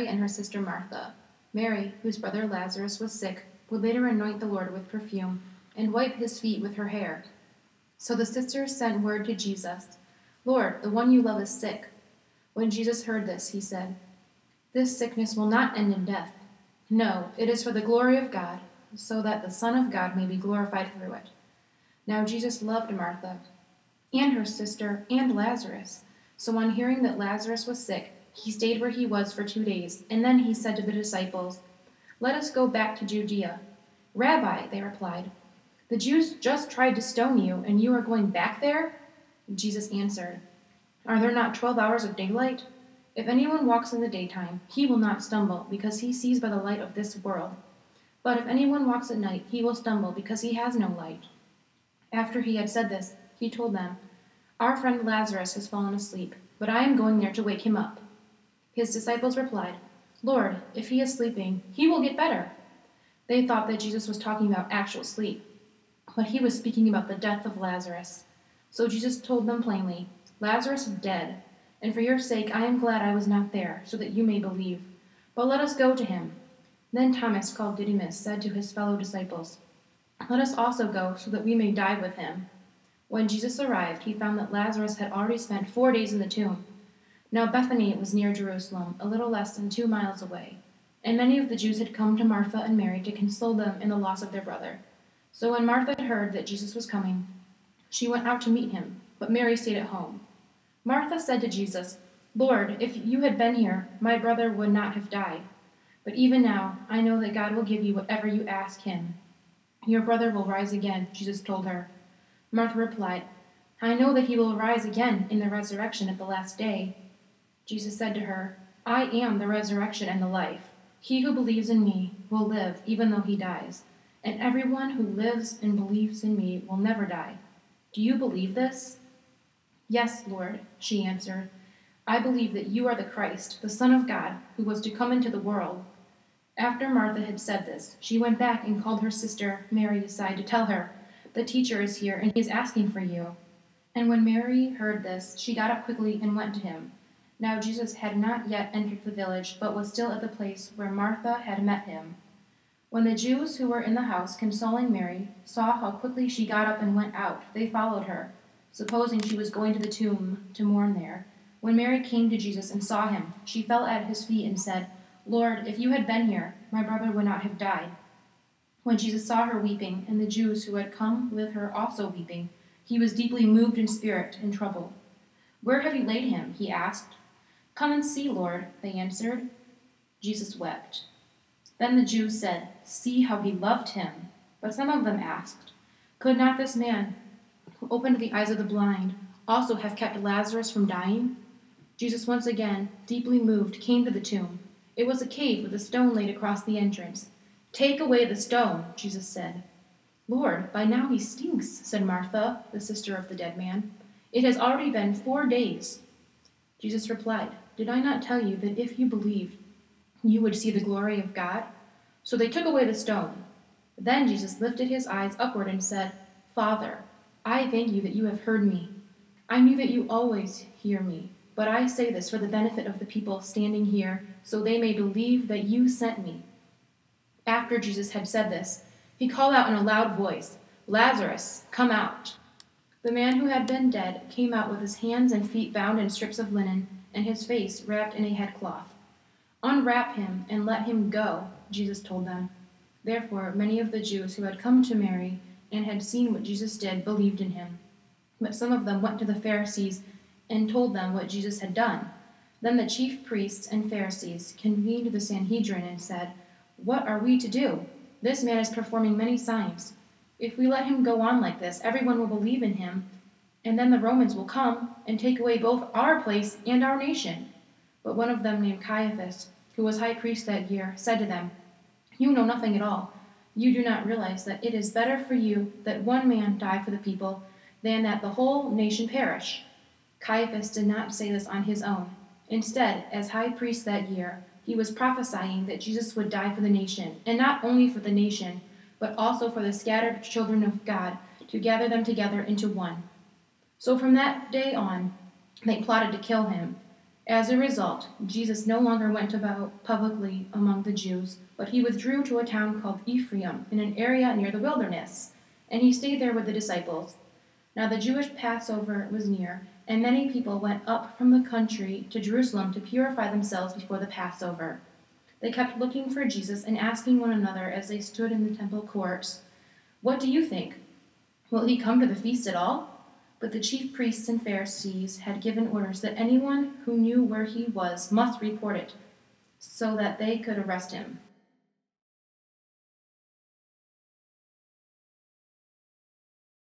Mary and her sister Martha. Mary, whose brother Lazarus was sick, would later anoint the Lord with perfume and wipe his feet with her hair. So the sisters sent word to Jesus, "Lord, the one you love is sick." When Jesus heard this, he said, "This sickness will not end in death. No, it is for the glory of God, so that the Son of God may be glorified through it." Now Jesus loved Martha and her sister and Lazarus. So on hearing that Lazarus was sick, he stayed where he was for 2 days, and then he said to the disciples, "Let us go back to Judea." "Rabbi," they replied, "the Jews just tried to stone you, and you are going back there?" Jesus answered, "Are there not 12 hours of daylight? If anyone walks in the daytime, he will not stumble, because he sees by the light of this world. But if anyone walks at night, he will stumble, because he has no light." After he had said this, he told them, "Our friend Lazarus has fallen asleep, but I am going there to wake him up." His disciples replied, "Lord, if he is sleeping, he will get better." They thought that Jesus was talking about actual sleep, but he was speaking about the death of Lazarus. So Jesus told them plainly, "Lazarus is dead, and for your sake I am glad I was not there, so that you may believe. But let us go to him." Then Thomas, called Didymus, said to his fellow disciples, "Let us also go, so that we may die with him." When Jesus arrived, he found that Lazarus had already spent 4 days in the tomb. Now Bethany was near Jerusalem, a little less than 2 miles away, and many of the Jews had come to Martha and Mary to console them in the loss of their brother. So when Martha heard that Jesus was coming, she went out to meet him, but Mary stayed at home. Martha said to Jesus, "Lord, if you had been here, my brother would not have died. But even now, I know that God will give you whatever you ask him." "Your brother will rise again," Jesus told her. Martha replied, "I know that he will rise again in the resurrection at the last day." Jesus said to her, "I am the resurrection and the life. He who believes in me will live even though he dies, and everyone who lives and believes in me will never die. Do you believe this?" "Yes, Lord," she answered. "I believe that you are the Christ, the Son of God, who was to come into the world." After Martha had said this, she went back and called her sister Mary aside to tell her, "The teacher is here, and he is asking for you." And when Mary heard this, she got up quickly and went to him. Now Jesus had not yet entered the village, but was still at the place where Martha had met him. When the Jews who were in the house consoling Mary saw how quickly she got up and went out, they followed her, supposing she was going to the tomb to mourn there. When Mary came to Jesus and saw him, she fell at his feet and said, "Lord, if you had been here, my brother would not have died." When Jesus saw her weeping, and the Jews who had come with her also weeping, he was deeply moved in spirit and troubled. "Where have you laid him?" he asked. "Come and see, Lord," they answered. Jesus wept. Then the Jews said, "See how he loved him." But some of them asked, "Could not this man who opened the eyes of the blind also have kept Lazarus from dying?" Jesus, once again, deeply moved, came to the tomb. It was a cave with a stone laid across the entrance. "Take away the stone," Jesus said. "Lord, by now he stinks," said Martha, the sister of the dead man. "It has already been 4 days." Jesus replied, "Did I not tell you that if you believed, you would see the glory of God?" So they took away the stone. Then Jesus lifted his eyes upward and said, "Father, I thank you that you have heard me. I knew that you always hear me, but I say this for the benefit of the people standing here, so they may believe that you sent me." After Jesus had said this, he called out in a loud voice, "Lazarus, come out." The man who had been dead came out with his hands and feet bound in strips of linen, and his face wrapped in a headcloth. "Unwrap him and let him go," Jesus told them. Therefore many of the Jews who had come to Mary and had seen what Jesus did believed in him. But some of them went to the Pharisees and told them what Jesus had done. Then the chief priests and Pharisees convened the Sanhedrin and said, "What are we to do? This man is performing many signs. If we let him go on like this, everyone will believe in him, and then the Romans will come and take away both our place and our nation." But one of them, named Caiaphas, who was high priest that year, said to them, "You know nothing at all. You do not realize that it is better for you that one man die for the people than that the whole nation perish." Caiaphas did not say this on his own. Instead, as high priest that year, he was prophesying that Jesus would die for the nation, and not only for the nation, but also for the scattered children of God, to gather them together into one. So from that day on, they plotted to kill him. As a result, Jesus no longer went about publicly among the Jews, but he withdrew to a town called Ephraim in an area near the wilderness, and he stayed there with the disciples. Now the Jewish Passover was near, and many people went up from the country to Jerusalem to purify themselves before the Passover. They kept looking for Jesus and asking one another as they stood in the temple courts, "What do you think? Will he come to the feast at all?" But the chief priests and Pharisees had given orders that anyone who knew where he was must report it, so that they could arrest him.